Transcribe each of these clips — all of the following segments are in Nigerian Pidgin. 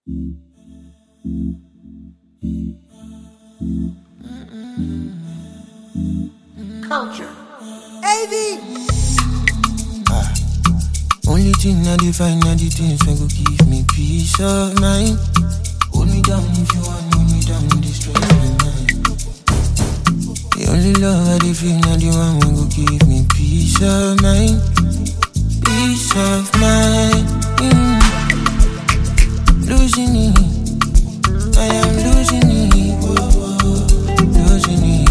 Culture. AV. Only thing I define are the things that go give me peace of mind. Hold me down if you want, hold me down, destroy my mind. The only love I feel are the one that go give me peace of mind. Peace of mind. Losing it, I am losing it. Losing it.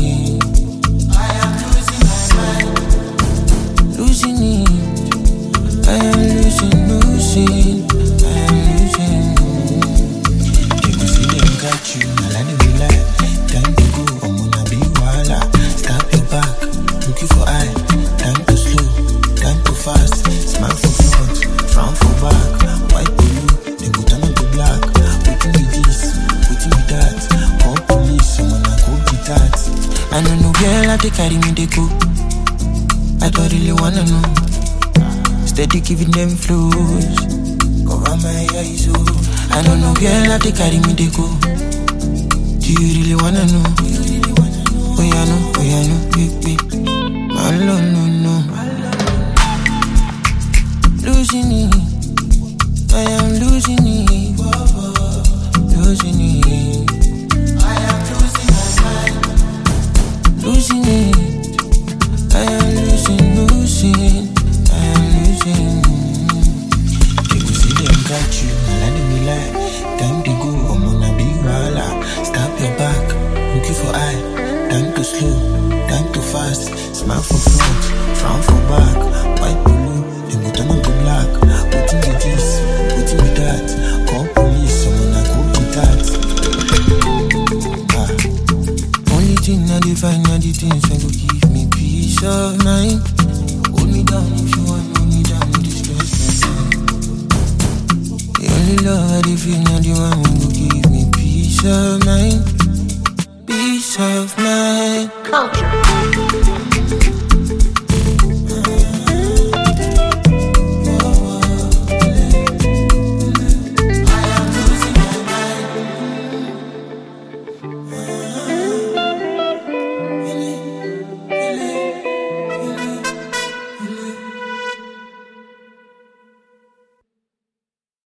Losing it, I am losing. I am losing. People see them got you, now I never lie. Time to go, I'm gonna be wala. Stop your back, looking for eye. Time to slow, time to fast. Smile for front, frown for back. White to you, then go turn to black. Waiting with this, waiting with that. Call police, I'm gonna go with that. I don't know girl, I take carry me, they go. I don't really wanna know. Steady giving them flows. Cover my eyes, oh. I don't know, girl, I take carry me, they go. Do you really wanna know? Oh, yeah, no, quick. No. Losing it, I am losing it. Losing it, I am losing my mind. Losing it, I am losing. I am losing. People see them got you, now let me lie. Time to go, I'm gonna be wala. Stop your back, looking for eye. Time to slow, time to fast. Smile for front, frown for back. White to blue, then go turn to black. Waiting with this, waiting with that. Call police, I'm gonna go with that. Only thing I define are the things that go give me peace of mind. Hold me down if you want, hold me down, destroy my mind. The only love I feel now the one who will give me peace of mind. Peace of mind. Culture.